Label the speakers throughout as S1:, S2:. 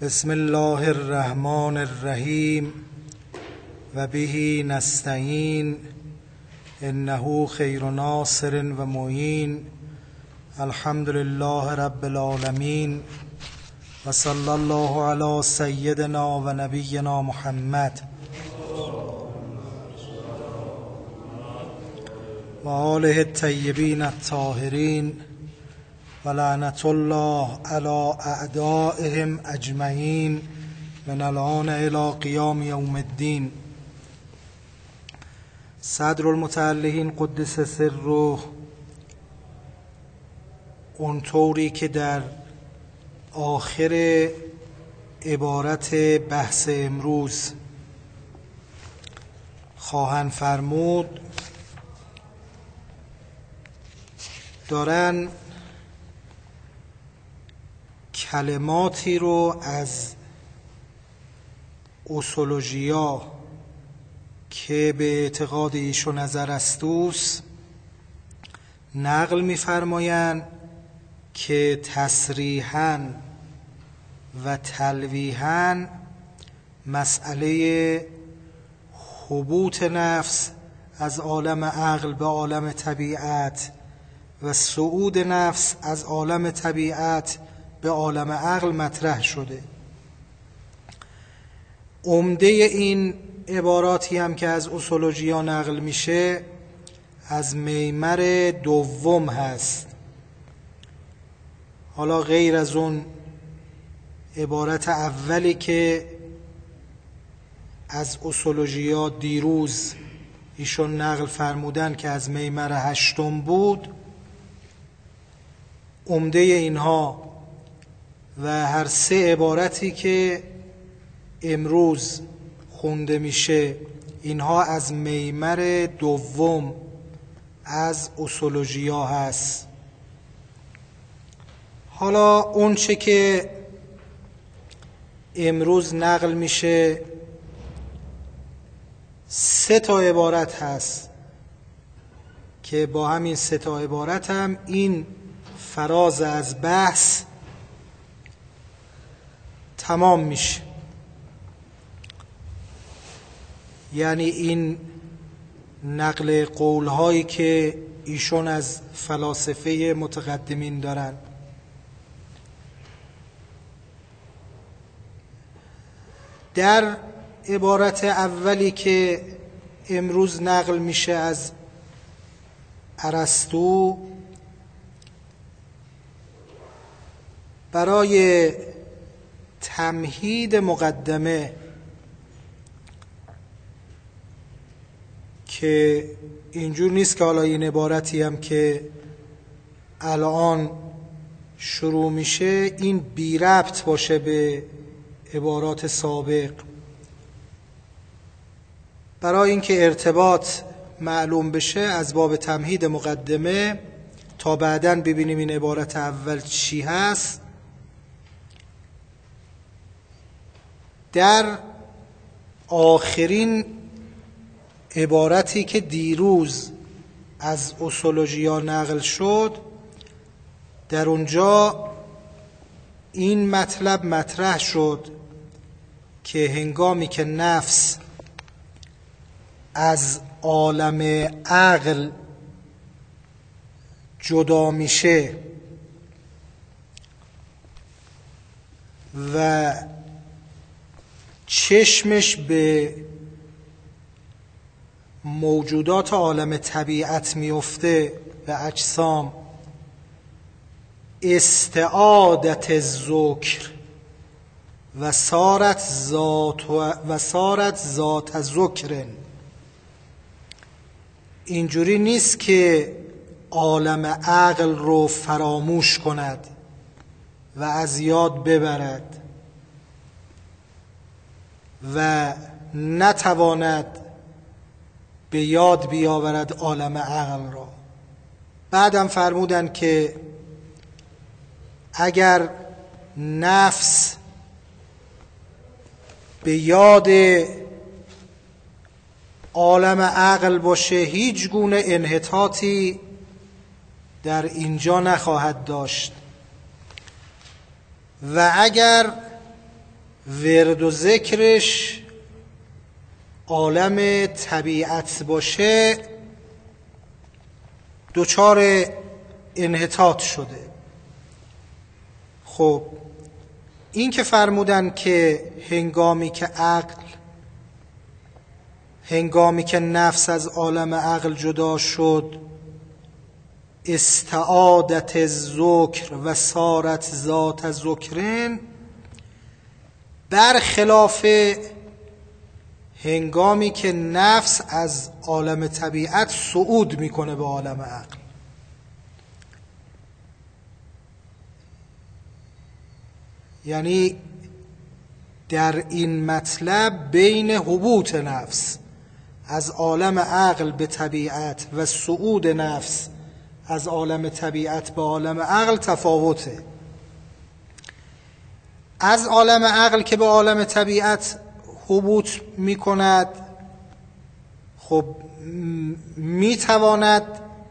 S1: بسم الله الرحمن الرحیم و به نستعین انه خیر ناصر و معین. الحمد لله رب العالمین و صلی الله علی سیدنا و نبینا محمد و آله الطیبین الطاهرین و لعنت الله علی اعدائهم اجمعین من الآن الی قیام یوم الدین. صدر المتعلقین قدس سره اونطوری که در آخر عبارت بحث امروز خواهند فرمود، دارن کلماتی رو از اوسولوژیا که به اعتقاد ایشون از ارسطوس نقل می‌فرمایند که تصریحاً و تلویحاً مسئله هبوط نفس از عالم عقل به عالم طبیعت و صعود نفس از عالم طبیعت به عالم عقل مطرح شده. عمده این عباراتی هم که از اوسولوژیا نقل میشه از میمر دوم هست. حالا غیر از اون عبارت اولی که از اوسولوژیا دیروز ایشون نقل فرمودن که از میمر هشتم بود، عمده اینها و هر سه عبارتی که امروز خونده میشه اینها از میمر دوم از اوسولوژیا هست. حالا اون چه که امروز نقل میشه سه تا عبارت هست که با همین سه تا عبارت هم این فراز از بحث تمام میشه. یعنی این نقل قولهایی که ایشون از فلاسفه متقدمین دارن. در عبارت اولی که امروز نقل میشه از ارسطو، برای تمهید مقدمه که اینجور نیست که حالا این عبارتی هم که الان شروع میشه این بی ربط باشه به عبارات سابق، برای اینکه ارتباط معلوم بشه از باب تمهید مقدمه تا بعداً ببینیم این عبارت اول چی هست. در آخرین عبارتی که دیروز از اوسولوژیا نقل شد، در اونجا این مطلب مطرح شد که هنگامی که نفس از عالم عقل جدا میشه و چشمش به موجودات عالم طبیعت میفته و اجسام، استعادت الذکر و صارت ذات ذکر. اینجوری نیست که عالم عقل رو فراموش کند و از یاد ببرد و نتواند به یاد بیاورد عالم عقل را. بعدم فرمودن که اگر نفس به یاد عالم عقل باشه هیچ گونه انحطاطی در اینجا نخواهد داشت و اگر ورد و ذکرش عالم طبیعت باشه دچار انحطاط شده. خب این که فرمودن که هنگامی که نفس از عالم عقل جدا شد استعادت الذکر و صارت ذات ذکرن، برخلاف هنگامی که نفس از عالم طبیعت صعود میکنه به عالم عقل. یعنی در این مطلب بین هبوط نفس از عالم عقل به طبیعت و صعود نفس از عالم طبیعت به عالم عقل تفاوته. از عالم عقل که به عالم طبیعت هبوط می کند، خب می تواند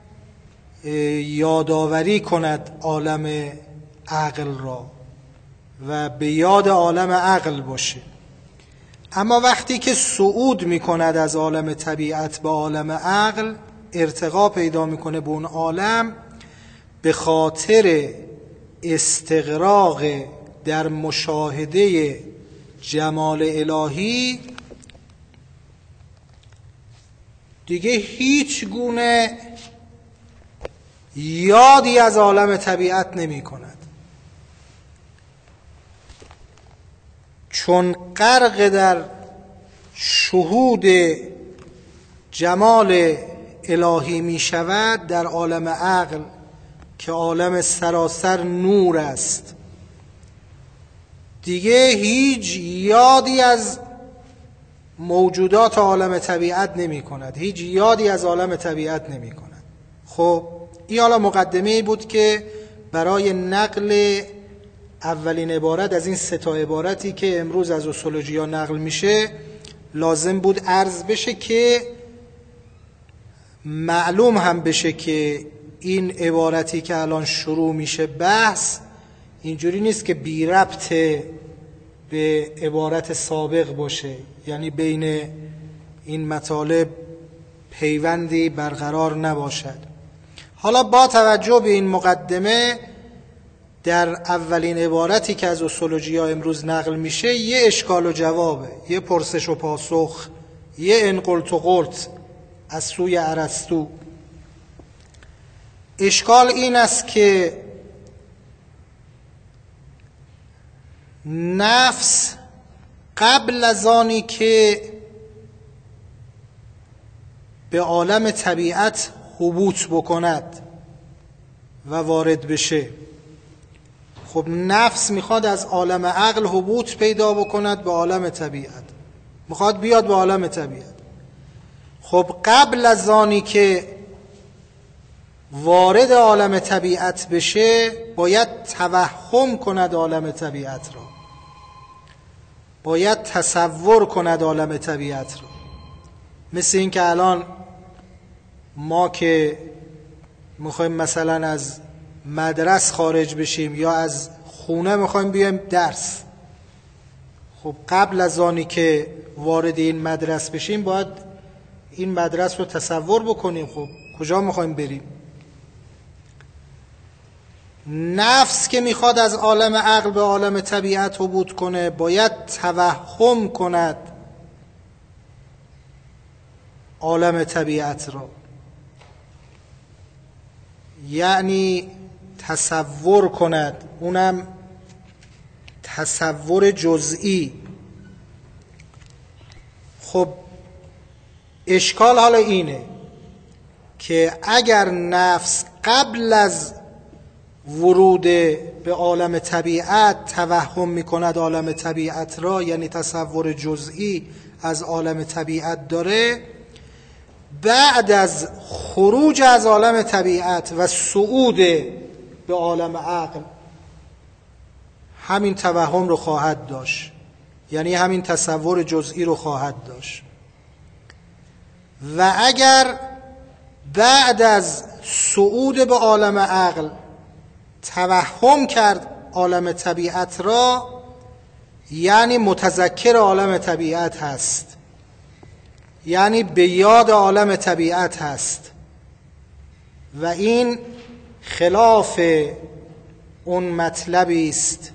S1: یادآوری کند عالم عقل را و به یاد عالم عقل باشه. اما وقتی که صعود می کند از عالم طبیعت به عالم عقل، ارتقا پیدا می کنه به اون عالم، به خاطر استغراق در مشاهده جمال الهی دیگه هیچ گونه یادی از عالم طبیعت نمی کند، چون غرق در شهود جمال الهی می شود در عالم عقل که عالم سراسر نور است. دیگه هیچ یادی از موجودات عالم طبیعت نمی کند، هیچ یادی از عالم طبیعت نمی کند. خب این حالا مقدمه بود که برای نقل اولین عبارت از این 3 تا عبارتی که امروز از اصولوژیا نقل میشه لازم بود عرض بشه که معلوم هم بشه که این عبارتی که الان شروع میشه بحث اینجوری نیست که بی ربط به عبارت سابق باشه، یعنی بین این مطالب پیوندی برقرار نباشد. حالا با توجه به این مقدمه در اولین عبارتی که از اصولوژیا امروز نقل میشه یه اشکال و جوابه، یه پرسش و پاسخ، یه ان قلت و قلت از سوی ارسطو. اشکال این است که نفس قبل از آنی که به عالم طبیعت هبوط بکند و وارد بشه، خب نفس میخواد از عالم عقل هبوط پیدا بکند به عالم طبیعت، میخواد بیاد به عالم طبیعت. خب قبل از آنی که وارد عالم طبیعت بشه باید توهم کند عالم طبیعت را، باید تصور کند عالم طبیعت را. مثل این که الان ما که میخوایم مثلا از مدرسه خارج بشیم یا از خونه میخوایم بیایم درس، خب قبل از آنی که وارد این مدرسه بشیم باید این مدرسه رو تصور بکنیم. خب کجا میخوایم بریم؟ نفس که میخواد از عالم عقل به عالم طبیعت هبوط کنه باید توهم کند عالم طبیعت را، یعنی تصور کند، اونم تصور جزئی. خب اشکال حالا اینه که اگر نفس قبل از ورود به عالم طبیعت توهم میکند عالم طبیعت را، یعنی تصور جزئی از عالم طبیعت داره، بعد از خروج از عالم طبیعت و صعود به عالم عقل همین توهم رو خواهد داشت، یعنی همین تصور جزئی رو خواهد داشت. و اگر بعد از صعود به عالم عقل توهم کرد عالم طبیعت را، یعنی متذکر عالم طبیعت هست، یعنی به یاد عالم طبیعت هست و این خلاف اون مطلبی است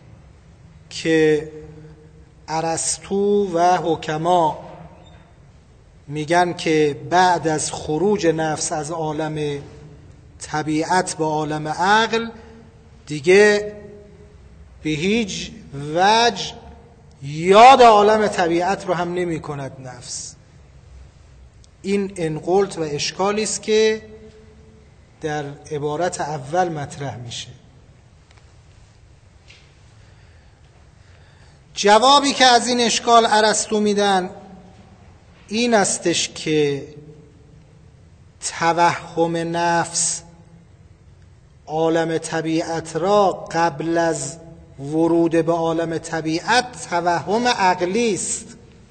S1: که ارسطو و حکما میگن که بعد از خروج نفس از عالم طبیعت به عالم عقل دیگه به هیچ وجه یاد عالم طبیعت رو هم نمی کند نفس. این انقلت و اشکالی است که در عبارت اول مطرح میشه. جوابی که از این اشکال ارسطو میدن این استش که توهم نفس عالم طبیعت را قبل از ورود به عالم طبیعت توهم عقلی است.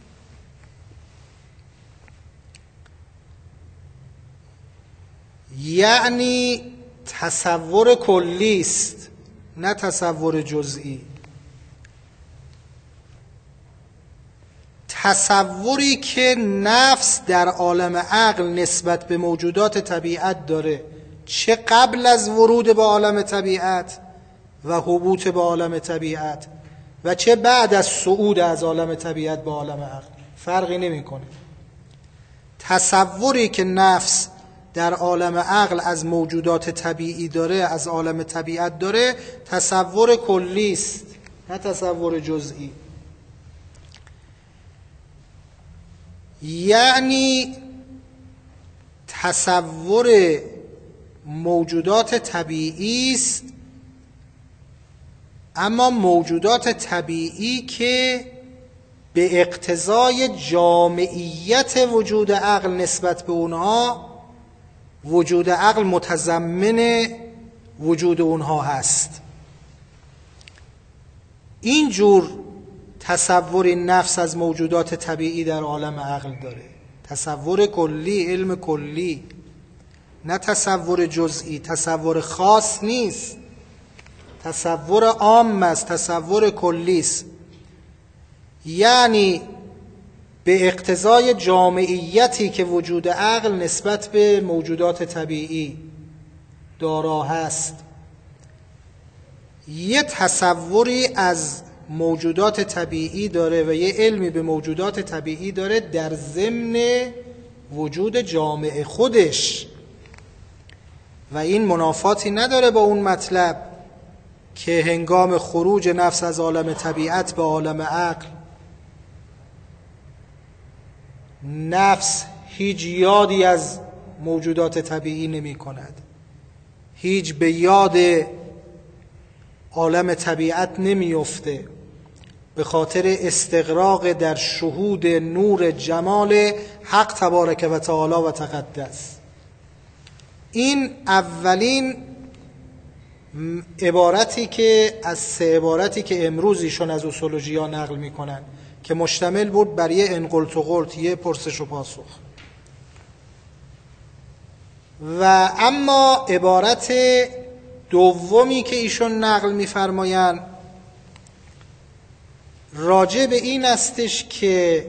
S1: یعنی تصور کلی است، نه تصور جزئی. تصوری که نفس در عالم عقل نسبت به موجودات طبیعت داره، چه قبل از ورود به عالم طبیعت و هبوط به عالم طبیعت و چه بعد از صعود از عالم طبیعت به عالم عقل، فرقی نمیکنه. تصوری که نفس در عالم عقل از موجودات طبیعی داره، از عالم طبیعت داره، تصور کلی است، نه تصور جزئی. یعنی تصور موجودات طبیعی است، اما موجودات طبیعی که به اقتضای جامعیت وجود عقل نسبت به اونها، وجود عقل متضمن وجود اونها هست. اینجور تصور نفس از موجودات طبیعی در عالم عقل داره، تصور کلی، علم کلی، نه تصور جزئی. تصور خاص نیست، تصور عام است، تصور کلی است. یعنی به اقتضای جامعیتی که وجود عقل نسبت به موجودات طبیعی دارا هست، یه تصوری از موجودات طبیعی داره و یه علمی به موجودات طبیعی داره در ضمن وجود جامع خودش، و این منافاتی نداره با اون مطلب که هنگام خروج نفس از عالم طبیعت به عالم عقل نفس هیچ یادی از موجودات طبیعی نمی کند، هیچ به یاد عالم طبیعت نمی افته، به خاطر استغراق در شهود نور جمال حق تبارک و تعالی و تقدس. این اولین عبارتی که از سه عبارتی که امروز ایشون از اصولوژیا نقل میکنن که مشتمل بود بر یه انقلت و قلت، یه پرسش و پاسخ. و اما عبارت دومی که ایشون نقل میفرمایند راجع به این استش که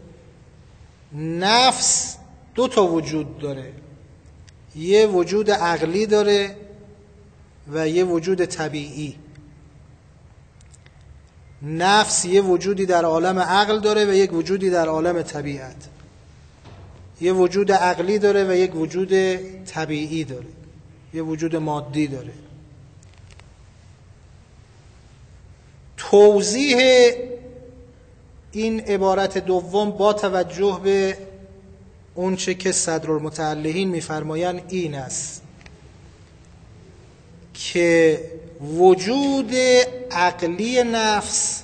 S1: نفس دو تا وجود داره، یه وجود عقلی داره و یه وجود طبیعی. نفس یه وجودی در عالم عقل داره و یک وجودی در عالم طبیعت، یه وجود عقلی داره و یک وجود طبیعی داره، یه وجود مادی داره. توضیح این عبارت دوم با توجه به اونچه که صدرالمتعلقین میفرمایند این است که وجود عقلی نفس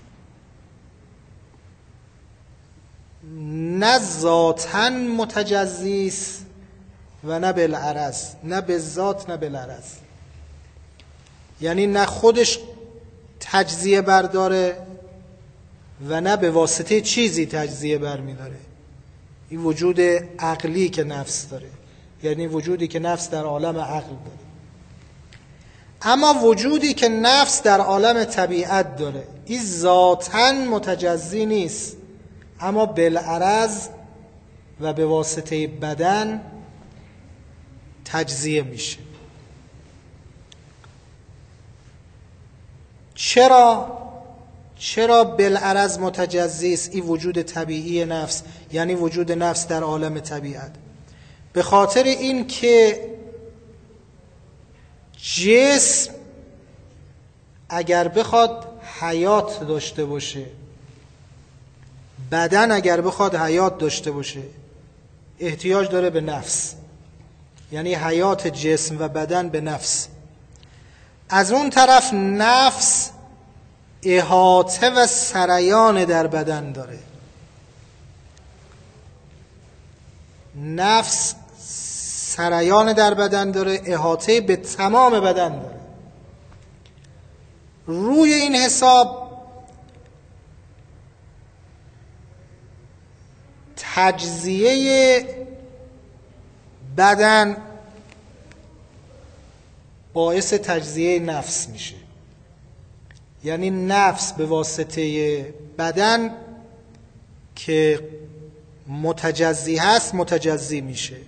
S1: نه ذاتاً متجزی است و نه بالعرض، نه به ذات نه بالعرض. یعنی نه خودش تجزیه برداره و نه به واسطه چیزی تجزیه بر می‌داره. این وجود عقلی که نفس داره، یعنی وجودی که نفس در عالم عقل داره. اما وجودی که نفس در عالم طبیعت داره این ذاتاً متجزی نیست، اما بالعرض و به واسطه بدن تجزیه میشه. چرا بالعرض متجزی است این وجود طبیعی نفس، یعنی وجود نفس در عالم طبیعت؟ به خاطر این که جسم اگر بخواد حیات داشته باشه، بدن اگر بخواد حیات داشته باشه، احتیاج داره به نفس، یعنی حیات جسم و بدن به نفس. از اون طرف نفس احاطه و سریان در بدن داره. نفس سریان در بدن داره، احاطه به تمام بدن داره. روی این حساب تجزیه بدن باعث تجزیه نفس میشه، یعنی نفس به واسطه بدن که متجزی هست متجزی میشه.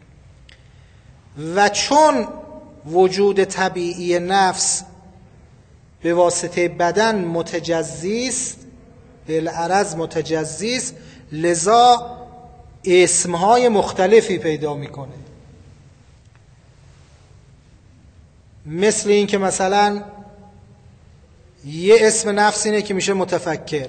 S1: و چون وجود طبیعی نفس به واسطه بدن متجزی است، بالعرض متجزی است، لذا اسمهای مختلفی پیدا میکنه. مثل این که مثلا یه اسم نفس اینه که میشه متفکر،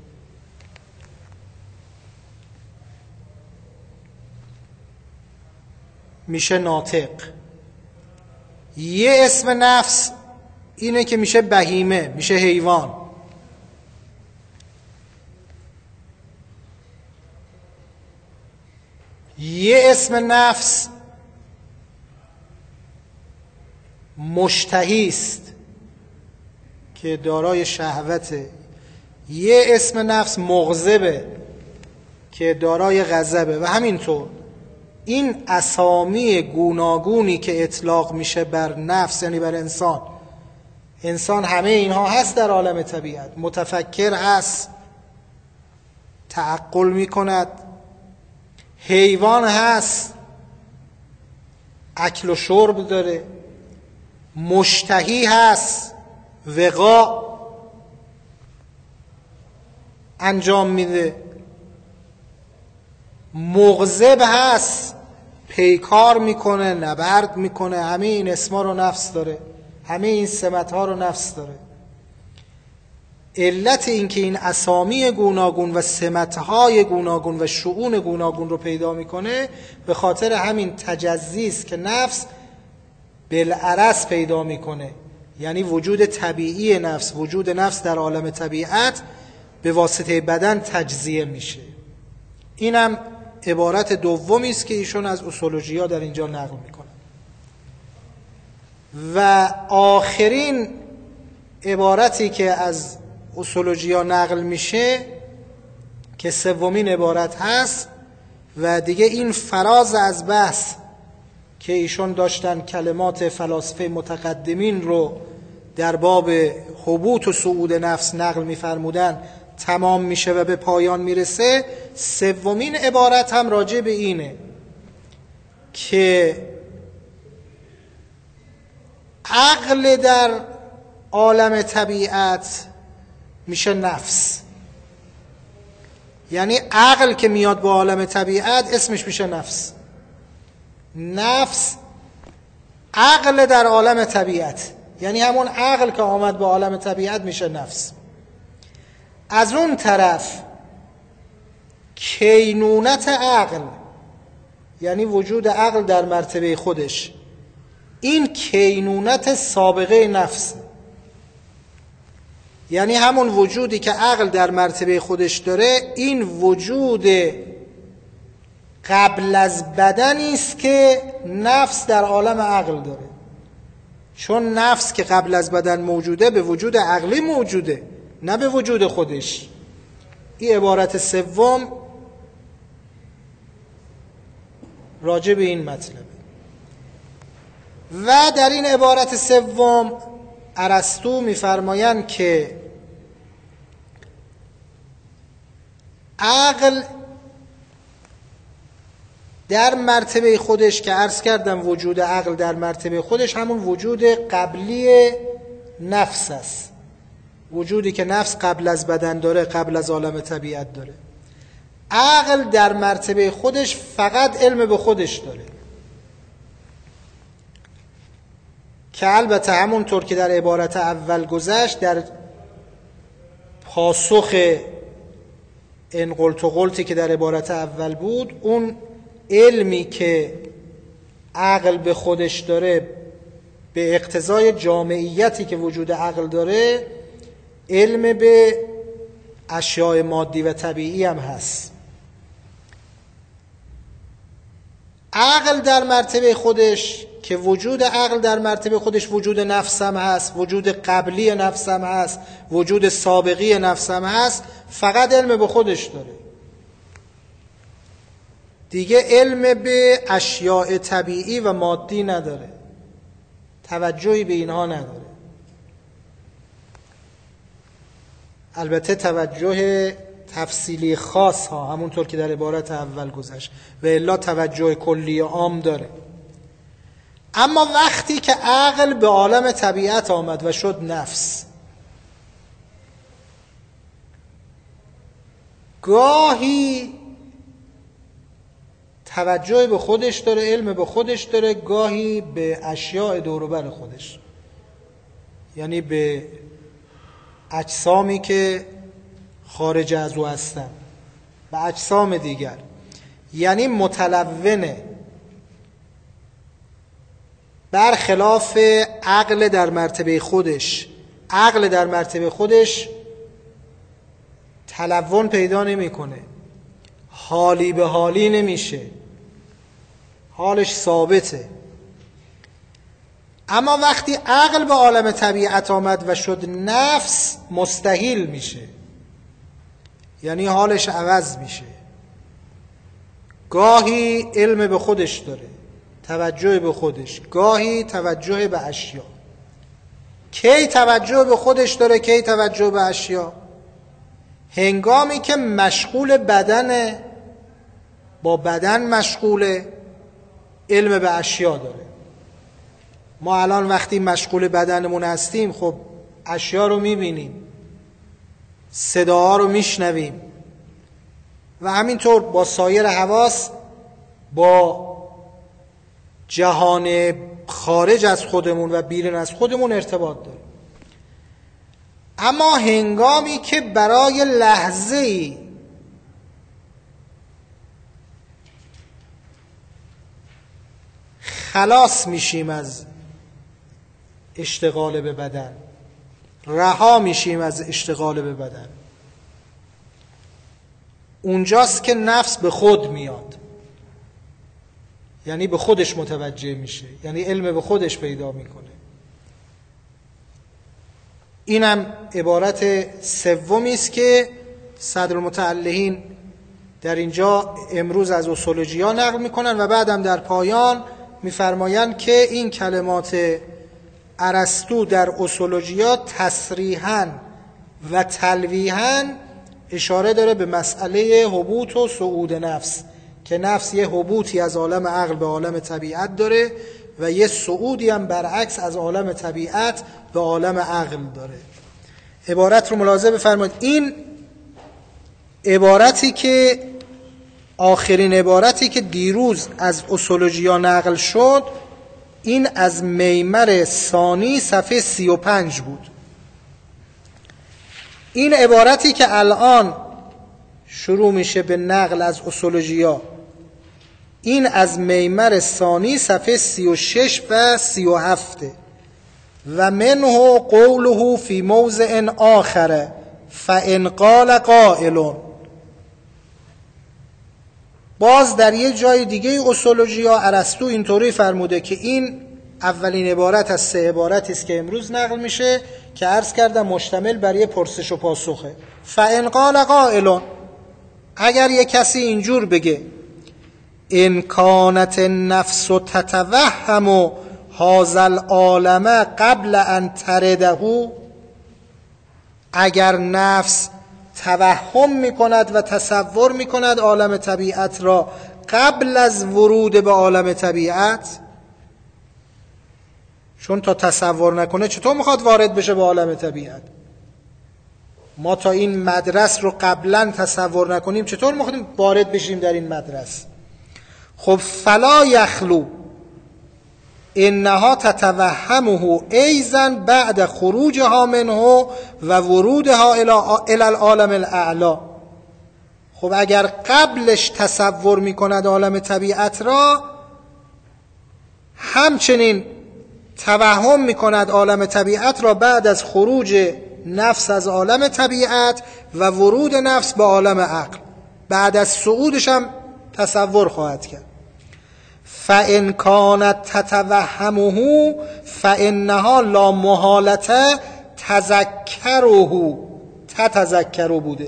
S1: میشه ناطق. یه اسم نفس اینه که میشه بهیمه، میشه حیوان. یه اسم نفس مشتهی است که دارای شهوته. یه اسم نفس مغضبه که دارای غضبه و همینطور. این اسامی گوناگونی که اطلاق میشه بر نفس، یعنی بر انسان همه اینها هست در عالم طبیعت. متفکر هست، تعقل میکند. حیوان هست، اکل و شرب داره. مشتهی هست، وقاع انجام میده. مغضب هست، پیکار میکنه، نبرد میکنه. همه این اسما رو نفس داره، همه این سمت ها رو نفس داره. علت این که این اسامی گوناگون و سمت های گوناگون و شؤون گوناگون رو پیدا میکنه به خاطر همین تجزی است که نفس بالعرض پیدا میکنه، یعنی وجود طبیعی نفس، وجود نفس در عالم طبیعت به واسطه بدن تجزیه میشه. اینم عبارت دومی است که ایشون از اصولوژیا در اینجا نقل میکنه. و آخرین عبارتی که از اصولوژیا نقل میشه که سومین عبارت هست و دیگه این فراز از بحث که ایشون داشتن کلمات فلاسفه متقدمین رو در باب هبوط و صعود نفس نقل میفرمودن تمام میشه و به پایان میرسه. سومین عبارت هم راجع به اینه که عقل در عالم طبیعت میشه نفس، یعنی عقل که میاد با عالم طبیعت اسمش میشه نفس. نفس عقل در عالم طبیعت، یعنی همون عقل که آمد با عالم طبیعت میشه نفس. از اون طرف کینونت عقل، یعنی وجود عقل در مرتبه خودش، این کینونت سابقه نفس، یعنی همون وجودی که عقل در مرتبه خودش داره، این وجود قبل از بدنی است که نفس در عالم عقل داره. چون نفس که قبل از بدن موجوده به وجود عقلی موجوده، نه به وجود خودش. این عبارت سوم راجع به این مطلبه. و در این عبارت سوم ارسطو می‌فرمایند که عقل در مرتبه خودش، که عرض کردم وجود عقل در مرتبه خودش همون وجود قبلی نفس است، وجودی که نفس قبل از بدن داره، قبل از عالم طبیعت داره. عقل در مرتبه خودش فقط علم به خودش داره، که البته همونطور که در عبارت اول گذشت، در پاسخ این قلت و قلتی که در عبارت اول بود، اون علمی که عقل به خودش داره به اقتضای جامعیتی که وجود عقل داره علم به اشیاء مادی و طبیعی هم هست. عقل در مرتبه خودش، که وجود عقل در مرتبه خودش وجود نفس هم هست، وجود قبلی نفس هم هست، وجود سابقی نفس هم هست، فقط علم به خودش داره، دیگه علم به اشیاء طبیعی و مادی نداره، توجهی به اینها نداره. البته توجه تفصیلی خاص ها، همونطور که در عبارت اول گذشت، و الا توجه کلی عام داره. اما وقتی که عقل به عالم طبیعت آمد و شد نفس، گاهی توجه به خودش داره، علم به خودش داره، گاهی به اشیاء دور و بر خودش، یعنی به اجسامی که خارج از او هستن و اجسام دیگر، یعنی متلونه، برخلاف عقل در مرتبه خودش. عقل در مرتبه خودش تلون پیدا نمیکنه، حالی به حالی نمیشه، حالش ثابته. اما وقتی عقل به عالم طبیعت آمد و شد نفس، مستحیل میشه، یعنی حالش عوض میشه. گاهی علم به خودش داره، توجه به خودش، گاهی توجه به اشیا. کی توجه به خودش داره، کی توجه به اشیا؟ هنگامی که مشغول بدنه، با بدن مشغوله، علم به اشیا داره. ما الان وقتی مشغول بدنمون هستیم، خب اشیا رو میبینیم، صداها رو میشنویم، و همینطور با سایر حواس با جهان خارج از خودمون و بیرون از خودمون ارتباط داریم. اما هنگامی که برای لحظه‌ای خلاص میشیم از اشتغال به بدن، رها میشیم از اشتغال به بدن، اونجاست که نفس به خود میاد، یعنی به خودش متوجه میشه، یعنی علم به خودش پیدا میکنه. اینم عبارت سومی است که صدرالمتعلقین در اینجا امروز از اصولوژیا نقل میکنن و بعدم در پایان میفرمایند که این کلمات ارسطو در اصولوژیا تصریحاً و تلویحاً اشاره داره به مسئله هبوط و صعود نفس، که نفس یه هبوطی از عالم عقل به عالم طبیعت داره و یه صعودی هم برعکس از عالم طبیعت به عالم عقل داره. عبارت رو ملاحظه بفرمایید. این عبارتی که آخرین عبارتی که دیروز از اصولوژیا نقل شد، این از میمر ثانی صفحه 35 بود. این عبارتی که الان شروع میشه به نقل از اصولوژیا، این از میمر ثانی صفحه 36 و 37 و منه قوله فی موضع آخر فان قال قائل. باز در یه جای دیگه اصولوژیا ارسطو اینطوری فرموده که این اولین عبارت از سه عبارتی است که امروز نقل میشه، که عرض کردم مشتمل بر یه پرسش و پاسخه. فان قال قائل، اگر یه کسی اینجور بگه ان کانت النفس تتوهم هذا العالم قبل ان ترده، اگر نفس توهم میکند و تصور میکند عالم طبیعت را قبل از ورود به عالم طبیعت، چون تا تصور نکنه چطور میخواد وارد بشه به عالم طبیعت؟ ما تا این مدرس رو قبلا تصور نکنیم چطور میخوایم وارد بشیم در این مدرس؟ خب فلا یخلو انها تتوهمه ایضا بعد خروجها منه و ورودها الى العالم الاعلی. خب اگر قبلش تصور میکند عالم طبیعت را، همچنین توهم میکند عالم طبیعت را بعد از خروج نفس از عالم طبیعت و ورود نفس به عالم عقل، بعد از صعودش هم تصور خواهد کرد. فَإِنْ كَانَتْ تَتَوَهَّمُهُ فَإِنَّهَا لَا مُحَالَةَ تتذکر بوده.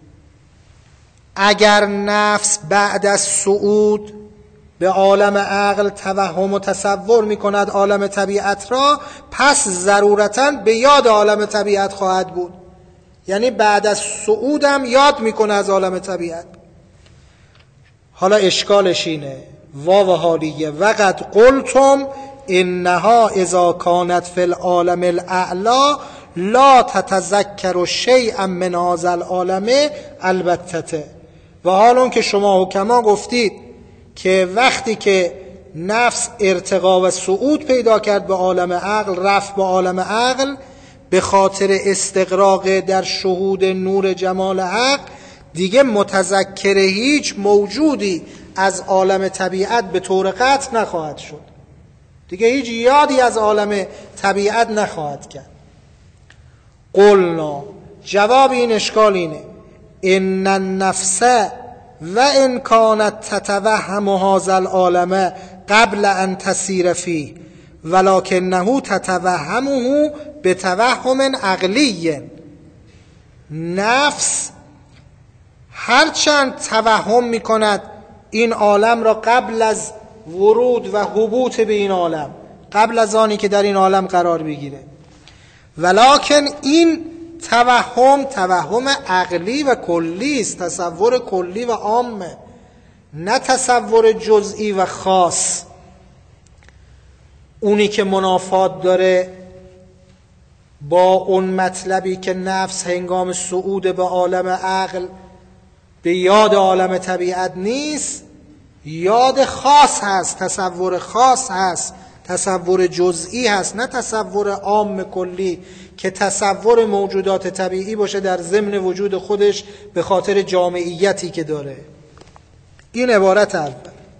S1: اگر نفس بعد از صعود به عالم عقل توهم و تصور می کند عالم طبیعت را، پس ضرورتاً به یاد عالم طبیعت خواهد بود. یعنی بعد از صعودم یاد می کنه از عالم طبیعت. حالا اشکالش اینه، واو حالیه، وقد قلتم انها اذا كانت فی العالم الاعلی لا تتذکر شیئا من هذا العالم البته. و حالا که شما حکما گفتید که وقتی که نفس ارتقا و صعود پیدا کرد به عالم عقل، رفت به عالم عقل به خاطر استغراق در شهود نور جمال حق، دیگه متذکر هیچ موجودی از عالم طبیعت به طور قطع نخواهد شد، دیگه هیچ یادی از عالم طبیعت نخواهد کرد. قلنا، جواب این اشکال اینه، ان النفس و ان كانت تتوهم هذا العالم قبل ان تسیر فيه ولکنه تتوهمه بتوهم عقلی. نفس هرچند توهم میکند این عالم را قبل از ورود و هبوط به این عالم، قبل از آنی که در این عالم قرار بگیره، ولکن این توهم عقلی و کلی است، تصور کلی و عامه، نه تصور جزئی و خاص. اونی که منافات داره با اون مطلبی که نفس هنگام صعود به عالم عقل به یاد عالم طبیعت نیست، یاد خاص هست، تصور خاص هست، تصور جزئی هست، نه تصور عام کلی که تصور موجودات طبیعی باشه در ضمن وجود خودش به خاطر جامعیتی که داره. این عبارت اول.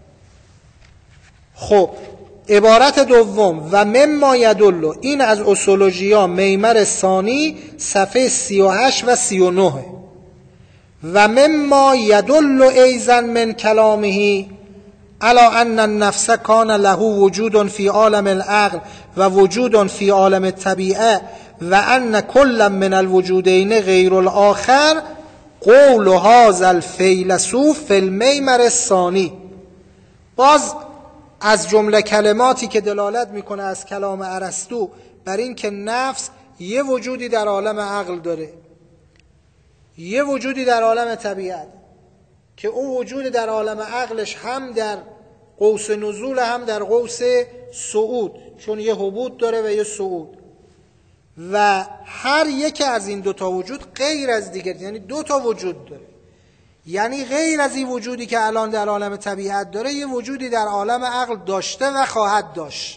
S1: خب عبارت دوم، و مما یدل، این از اصولوژیا میمر ثانی صفحه 38 و 39. و مما یدل ایضا من کلامه علی ان النفس کان له وجود فی عالم العقل و وجود فی عالم الطبیعه و ان کل من الوجودین غیر الاخر قول هذا الفیلسوف فی المیمر الثانی. باز از جمله کلماتی که دلالت میکنه از کلام ارسطو بر این که نفس یه وجودی در عالم عقل داره، یه وجودی در عالم طبیعت، که اون وجود در عالم عقلش هم در قوس نزول هم در قوس صعود، چون یه هبوط داره و یه صعود، و هر یک از این دوتا وجود غیر از دیگر، یعنی دوتا وجود داره، یعنی غیر از این وجودی که الان در عالم طبیعت داره یه وجودی در عالم عقل داشته و خواهد داشت.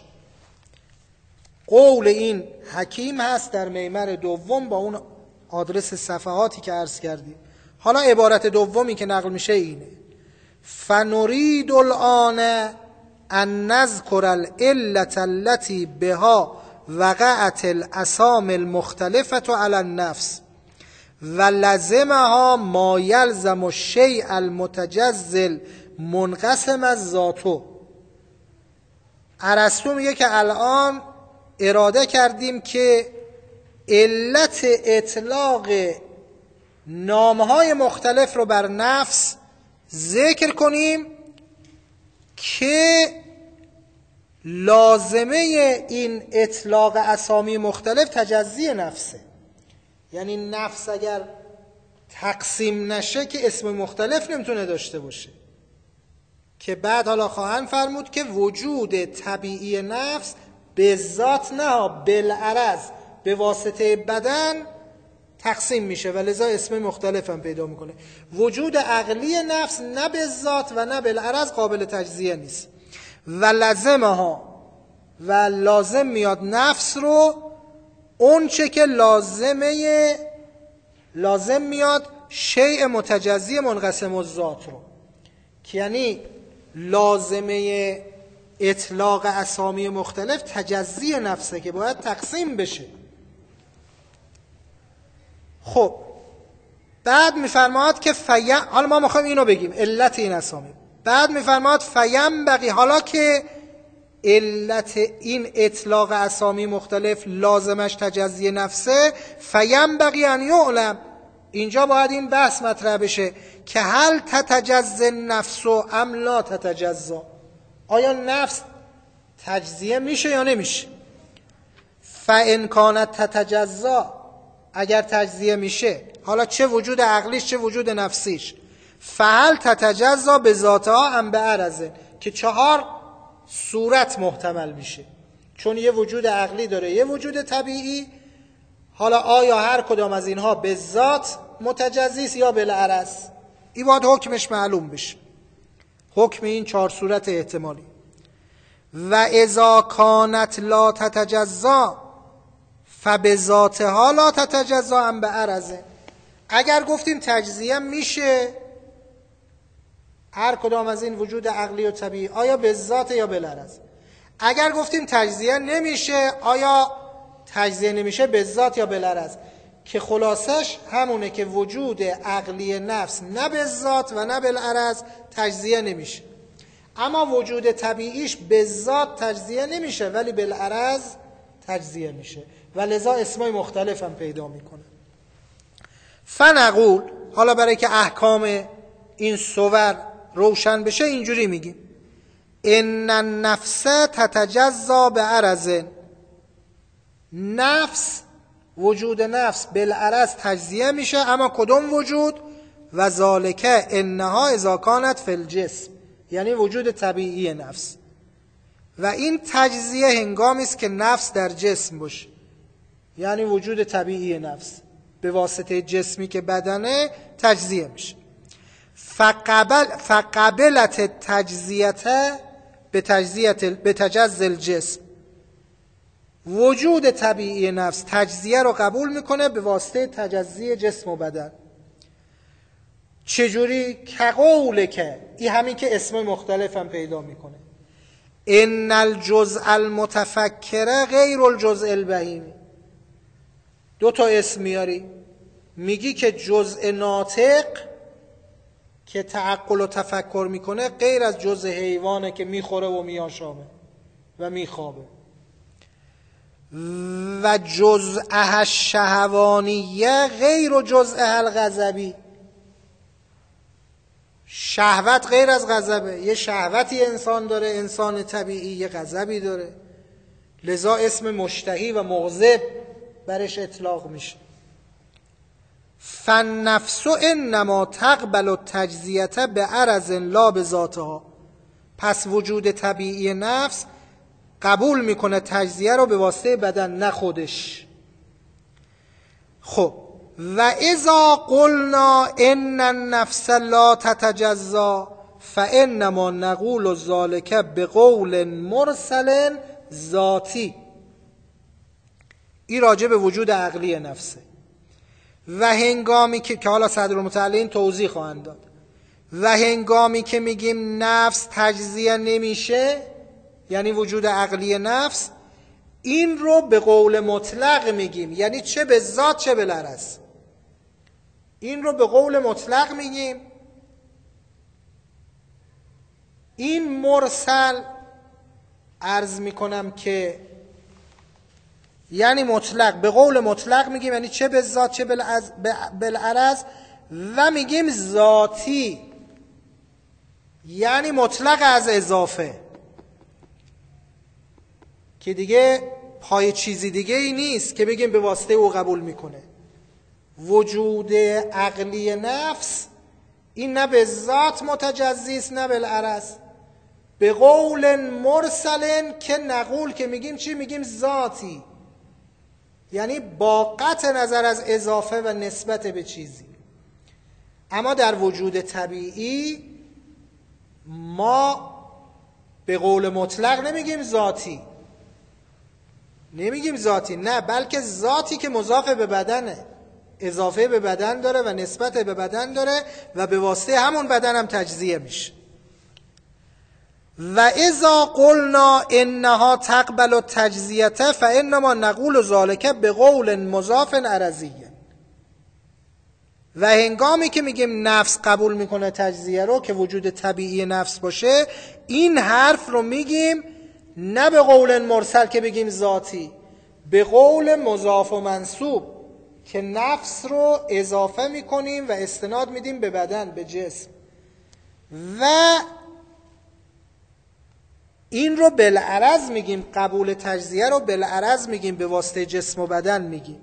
S1: قول این حکیم هست در میمر دوم با اون آدرس صفحاتی که عرض کردیم. حالا عبارت دومی که نقل میشه اینه، فنرید الان ان نذکر العلة التي بها وقعت الاسام المختلفة علی النفس و لزمها ما یلزم الشیء المتجزل منقسم از ذاته. ارسطو میگه که الان اراده کردیم که علت اطلاق نامهای مختلف رو بر نفس ذکر کنیم که لازمه این اطلاق اسامی مختلف تجزی نفسه. یعنی نفس اگر تقسیم نشه که اسم مختلف نمیتونه داشته باشه، که بعد حالا خواهند فرمود که وجود طبیعی نفس به ذات نه بالعرض به واسطه بدن تقسیم میشه و لذا اسم مختلف هم پیدا میکنه. وجود عقلی نفس نه به ذات و نه بالعرض قابل تجزیه نیست و لازم میاد نفس رو اون چه که لازم میاد شیء متجزی منقسم الذات رو، که یعنی لازمه اطلاق اسامی مختلف تجزی نفسه که باید تقسیم بشه. خب بعد میفرماد که حالا ما میخوایم اینو بگیم علت این اسامی. بعد میفرماد بقی، حالا که علت این اطلاق اسامی مختلف لازمش تجزی نفسه، بقی ان یعلم، اینجا باید این بحث مطرح بشه که هل تتجزا النفس ام لا تتجزا، آیا نفس تجزیه میشه یا نمیشه؟ فان کانت تتجزا، اگر تجزیه میشه، حالا چه وجود عقلیش چه وجود نفسیش، فهل تتجزا به ذاتها ام به عرضه، که 4 صورت محتمل میشه، چون یه وجود عقلی داره یه وجود طبیعی. حالا آیا هر کدام از اینها به ذات متجزیست یا بالعرض؟ این باید حکمش معلوم بشه، حکم این 4 صورت احتمالی. و اذا کانت لا تتجزا فبذاتها لا تتجزا ام به عرضه، اگر گفتیم تجزیه میشه هر کدام از این وجود عقلی و طبیعی، آیا به ذات یا بالعرض؟ اگر گفتیم تجزیه نمیشه، آیا تجزیه نمیشه به ذات یا بالعرض؟ که خلاصش همونه که وجود عقلی نفس نه به ذات و نه بالعرض تجزیه نمیشه، اما وجود طبیعیش به ذات تجزیه نمیشه ولی بالعرض تجزیه میشه و لذا اسمای مختلف هم پیدا میکنه. فنقول، حالا برای که احکام این صور روشن بشه اینجوری میگیم: ان النفس تتجزا به عرض، نفس وجود نفس بالعرض تجزیه میشه، اما کدوم وجود؟ و ذالک انها اذا کانت فی الجسم، یعنی وجود طبیعی نفس. و این تجزیه هنگامی است که نفس در جسم باشه، یعنی وجود طبیعی نفس به واسطه جسمی که بدنه تجزیه میشه. فقبلت تجزیت به تجزی الجسم، وجود طبیعی نفس تجزیه رو قبول میکنه به واسطه تجزی جسم و بدن. چجوری؟ که قوله که این همین که اسم مختلف هم پیدا میکنه: ان الجزء المتفکر غیر الجزء البهیمی. 2 تا اسم میاری، میگی که جزء ناطق که تعقل و تفکر میکنه غیر از جزء حیوانه که میخوره و میآشامه و میخوابه. و جزءها الشهوانیه غیر جزءها الغضبی، شهوت غیر از غضبه. یه شهوتی انسان داره، انسان طبیعی، یه غضبی داره، لذا اسم مشتهی و مغضب برش اطلاق میشه. فالنفس انما تقبل التجزیه بعرض لا بذاتها، پس وجود طبیعی نفس قبول میکنه تجزیه رو به واسطه بدن، نه خودش. خب و اذا قلنا ان النفس لا تتجزا فانما نقول ذلك بقول مرسل ذاتی، این راجع به وجود عقلی نفسه. و هنگامی که حالا صدرالمتعلین توضیح خواهند داد، و هنگامی که میگیم نفس تجزیه نمیشه، یعنی وجود عقلی نفس، این رو به قول مطلق میگیم، یعنی چه به ذات چه بالعرض. این رو به قول مطلق میگیم. این مرسل عرض میکنم که یعنی مطلق، به قول مطلق میگیم یعنی چه به ذات چه بالعرض. و میگیم ذاتی یعنی مطلق از اضافه. که دیگه پای چیزی دیگه ای نیست که بگیم به واسطه او قبول میکنه. وجود عقلی نفس این نه به ذات متجزی است نه بالعرض. به قول مرسل که نقول که میگیم چی؟ میگیم ذاتی، یعنی با قطع نظر از اضافه و نسبت به چیزی. اما در وجود طبیعی ما به قول مطلق نمیگیم ذاتی، نمیگیم ذاتی، نه، بلکه ذاتی که مضاف به بدنه، اضافه به بدن داره و نسبت به بدن داره و به واسطه همون بدن هم تجزیه میشه. و اذا قلنا انها تقبل التجزیه فانما نقول ذلك بقول مضاف عرضی. و هنگامی که میگیم نفس قبول میکنه تجزیه رو که وجود طبیعی نفس باشه، این حرف رو میگیم نه به قول مرسل که بگیم ذاتی، به قول مضاف و منصوب که نفس رو اضافه میکنیم و استناد میدیم به بدن، به جسم. و این رو بالعرض میگیم، قبول تجزیه رو بالعرض میگیم، به واسطه جسم و بدن میگیم.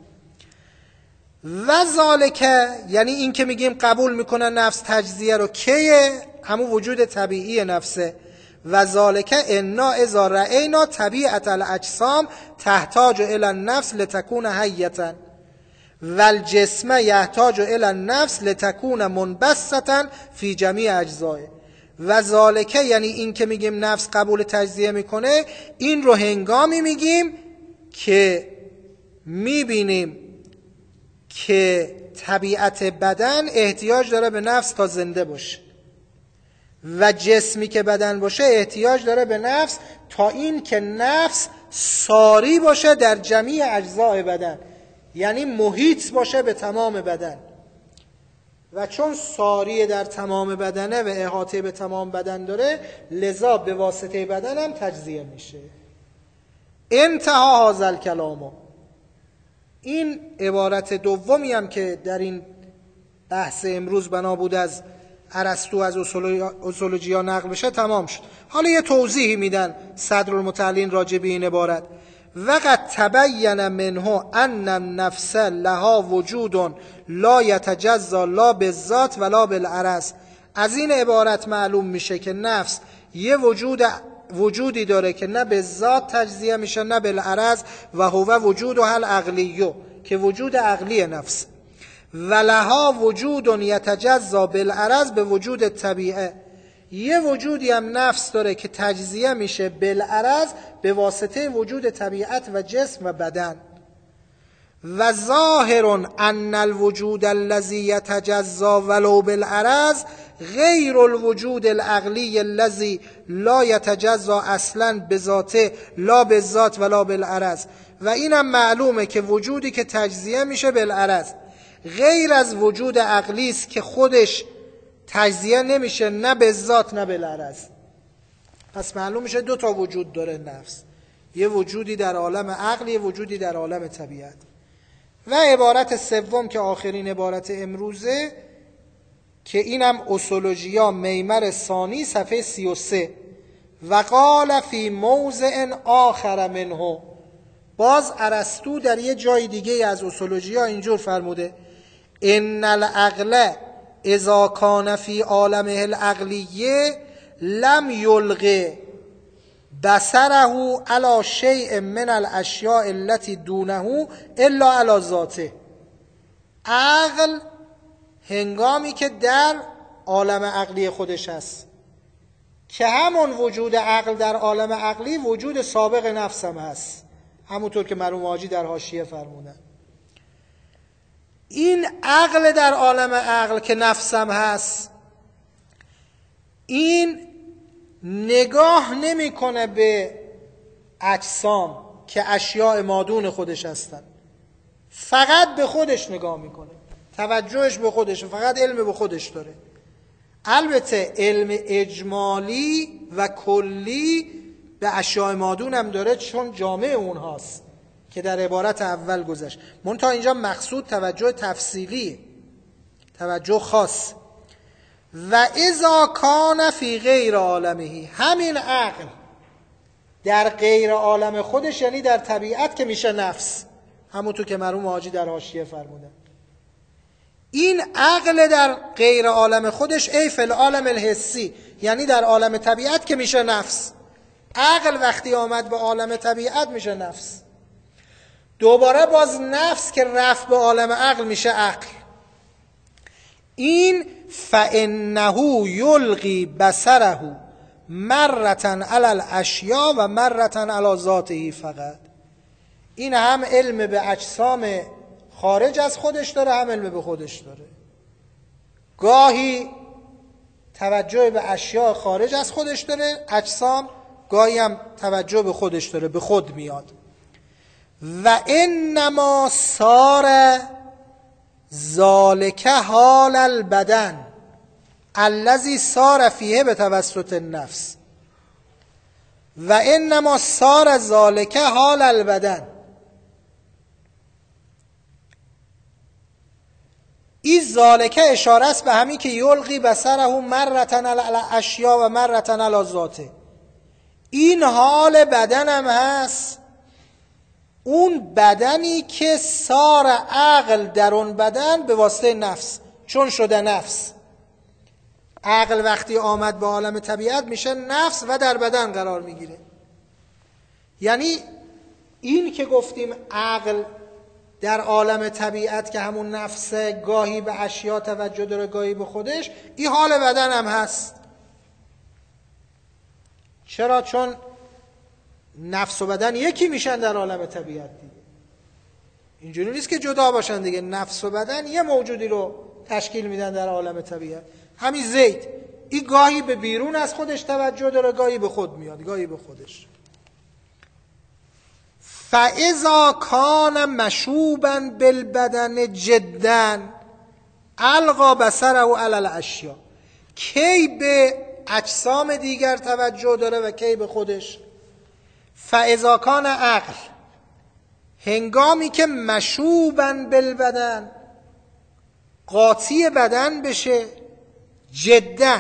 S1: و ذالک یعنی این که میگیم قبول میکنه نفس تجزیه رو کیه؟ همون وجود طبیعی نفسه. و ذالک انا اذا رأینا طبیعت الاجسام تحتاج الى النفس لتكون حیة و الجسم یحتاج الى النفس لتكون منبسطا فی جمیع اجزائه. و ذالک یعنی این که میگیم نفس قبول تجزیه میکنه، این رو هنگامی میگیم که میبینیم که طبیعت بدن احتیاج داره به نفس تا زنده باشه و جسمی که بدن باشه احتیاج داره به نفس تا این که نفس ساری باشه در جمیع اجزاء بدن، یعنی محیط باشه به تمام بدن. و چون ساری در تمام بدنه و احاطه به تمام بدن داره، لذا به واسطه بدن هم تجزیه میشه. انتها هذا الکلام. این عبارت دومی هم که در این بحث امروز بنا بود از ارسطو از اصولوژیا نقل بشه تمام شد. حالا یه توضیحی میدن صدرالمتعلین راجع به این عبارت. وقد تبین منه ان النفس لها وجود لا یتجزا لا بالذات ولا بالعرض. از این عبارت معلوم میشه که نفس یه وجودی داره که نه به ذات تجزیه میشه نه بالعرض، و هو وجودها العقلیه که وجود عقلی نفس. و لها وجود یتجزا بالعرض به وجود طبیعه. یه وجودی هم نفس داره که تجزیه میشه بالعرض به واسطه وجود طبیعت و جسم و بدن. و ظاهر ان الوجود الذي يتجزا ولو بالعرض غیر الوجود العقلی الذي لا يتجزا اصلا بذاته لا بالذات ولا بالعرض. و اینم معلومه که وجودی که تجزیه میشه بالعرض غیر از وجود عقلی است که خودش تجزیه نمیشه نه به ذات نه بالعرض. پس معلوم میشه دو تا وجود داره نفس، یه وجودی در عالم عقل، یه وجودی در عالم طبیعت. و عبارت سوم که آخرین عبارت امروزه که اینم اصولوژیا میمر ثانی صفحه 33. و قال فی موضع آخر منه. باز ارسطو در یه جای دیگه از اصولوژیا اینجور فرموده: ان العقل اذا کان فی عالمه العقلیه لم یلغ بصره علی شیء من الاشیاء التي دونه الا علی ذاته. عقل هنگامی که در عالم عقلی خودش هست که همون وجود عقل در عالم عقلی وجود سابق نفس هم هست، همونطور که مرحوم حاجی در حاشیه فرمودن. این عقل در عالم عقل که نفسم هست، این نگاه نمیکنه به اجسام که اشیاء مادون خودش هستن، فقط به خودش نگاه میکنه، توجهش به خودش، فقط علم به خودش داره. البته علم اجمالی و کلی به اشیاء مادون هم داره چون جامع اونهاست که در عبارت اول گذشت. منتها اینجا مقصود توجه تفصیلی، توجه خاص. و اذا کان فی غیر عالمه، همین عقل در غیر عالم خودش یعنی در طبیعت که میشه نفس، همونطور که مرحوم حاجی در حاشیه فرمودن. این عقل در غیر عالم خودش ای فی العالم الحسی، یعنی در عالم طبیعت که میشه نفس. عقل وقتی آمد به عالم طبیعت میشه نفس. دوباره باز نفس که رفت به عالم عقل میشه عقل. این فانه یلقی بصره مرتن علی الاشیاء و مرتن علی ذاته فقط. این هم علم به اجسام خارج از خودش داره، هم علم به خودش داره. گاهی توجه به اشیاء خارج از خودش داره اجسام، گاهی هم توجه به خودش داره، به خود میاد. و انما صار ذالک حال البدن الذی صار فیه به توسط النفس. و انما صار ذالک حال البدن، این ذالک اشاره است به همین که یلقی بصره مرتن علی الاشیاء و مرتن علی ذاته. این حال بدن هم هست، اون بدنی که سار عقل در اون بدن به واسطه نفس، چون شده نفس. عقل وقتی آمد به عالم طبیعت میشه نفس و در بدن قرار میگیره. یعنی این که گفتیم عقل در عالم طبیعت که همون نفسه، گاهی به اشیاء توجه داره گاهی به خودش، این حال بدن هم هست. چرا؟ چون نفس و بدن یکی میشن در عالم طبیعت دیگه. اینجوری نیست که جدا باشن دیگه. نفس و بدن یه موجودی رو تشکیل میدن در عالم طبیعت. همین زید، این گاهی به بیرون از خودش توجه داره، گاهی به خود میاد، گاهی به خودش. فاذا کان مشوبا بالبدن جدا القا بصره علی الاشیاء. کی به اجسام دیگر توجه داره و کی به خودش؟ فاذا کان عقل، هنگامی که مشوبا بالبدن، قاطی بدن بشه، جدا،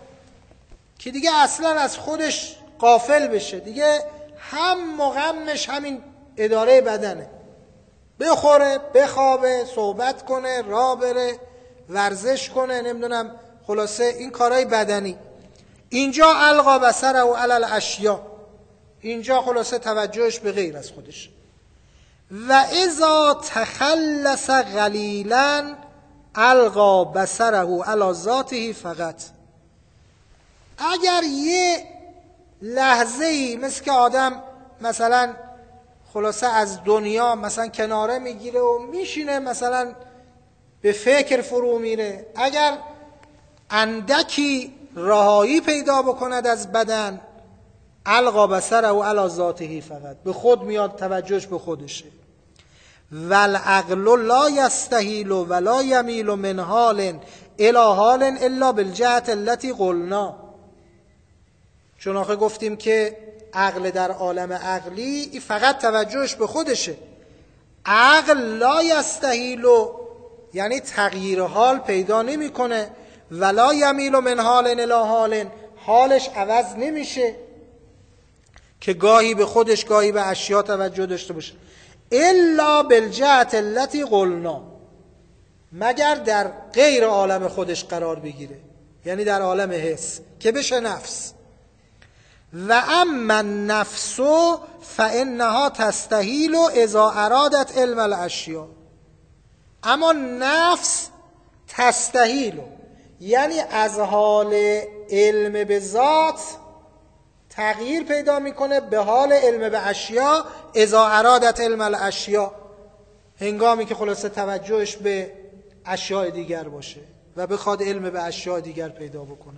S1: که دیگه اصلا از خودش غافل بشه، دیگه هم مغمش همین اداره بدنه، بخوره، بخوابه، صحبت کنه، راه بره، ورزش کنه، نمیدونم، خلاصه این کارهای بدنی. اینجا القا بصره علی الاشیاء، اینجا خلاصه توجهش به غیر از خودش. و اذا تخلص قلیلا القا بصره علی ذاته فقط. اگر یه لحظه ای مثل که آدم مثلا خلاصه از دنیا مثلا کناره میگیره و میشینه، مثلا به فکر فرو میره، اگر اندکی رهایی پیدا بکند از بدن، القا بصره علی ذاته فقط، به خود میاد، توجهش به خودشه. والعقل لا یستحیل ولا یمیل من حال الی حال الا بالجهت التي قلنا. چون آخه گفتیم که عقل در عالم عقلی فقط توجهش به خودشه. عقل لا یستحیل یعنی تغییر حال پیدا نمیکنه، ولا یمیل من حال الی حال، حالش عوض نمیشه که گاهی به خودش گاهی به اشیاء توجه داشته باشه، الا بالجهت التي قلنا، مگر در غیر عالم خودش قرار بگیره، یعنی در عالم حس که بشه نفس. و اما النفس فانها تستحیل اذا ارادت علم الاشیاء. اما نفس تستحیل یعنی از حال علم به ذات تغییر پیدا میکنه به حال علم به اشیاء، اذا ارادت علم الاشیاء، هنگامی که خلاصه توجهش به اشیاء دیگر باشه و بخواد علم به اشیاء دیگر پیدا بکنه.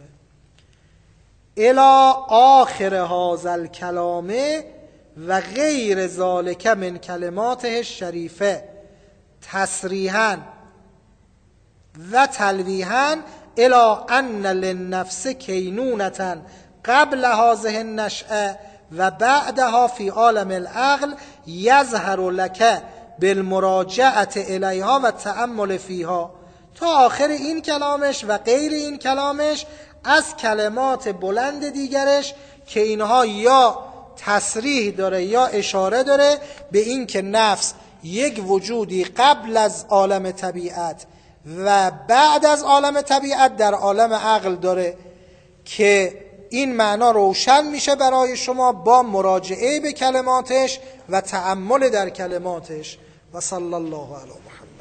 S1: الی آخر هذا الکلام و غیر ذالک من کلماته الشریفه تصریحا و تلویحا الی ان للنفس کینونة قبل هذه النشأة و بعدها فی عالم العقل یظهر لک بالمراجعة الیها و تأمل فیها، تا آخر این کلامش و غیر این کلامش از کلمات بلند دیگرش که اینها یا تصریح داره یا اشاره داره به این که نفس یک وجودی قبل از عالم طبیعت و بعد از عالم طبیعت در عالم عقل داره که این معنا روشن میشه برای شما با مراجعه به کلماتش و تأمل در کلماتش. و صلی الله علی محمد.